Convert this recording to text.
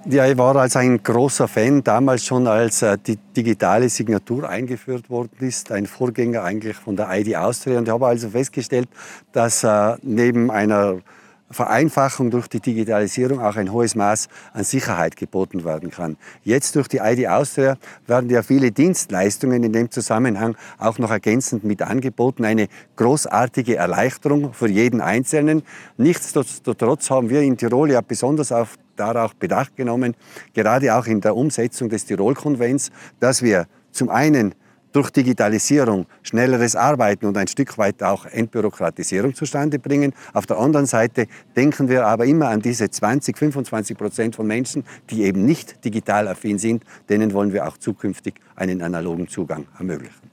Ja, ich war also ein großer Fan damals schon, als die digitale Signatur eingeführt worden ist, ein Vorgänger eigentlich von der ID Austria. Und ich habe also festgestellt, dass neben einer Vereinfachung durch die Digitalisierung auch ein hohes Maß an Sicherheit geboten werden kann. Jetzt durch die ID Austria werden ja viele Dienstleistungen in dem Zusammenhang auch noch ergänzend mit angeboten. Eine großartige Erleichterung für jeden Einzelnen. Nichtsdestotrotz haben wir in Tirol ja besonders darauf Bedacht genommen, gerade auch in der Umsetzung des Tirol-Konvents, dass wir zum einen durch Digitalisierung schnelleres Arbeiten und ein Stück weit auch Entbürokratisierung zustande bringen. Auf der anderen Seite denken wir aber immer an diese 20–25% von Menschen, die eben nicht digital affin sind. Denen wollen wir auch zukünftig einen analogen Zugang ermöglichen.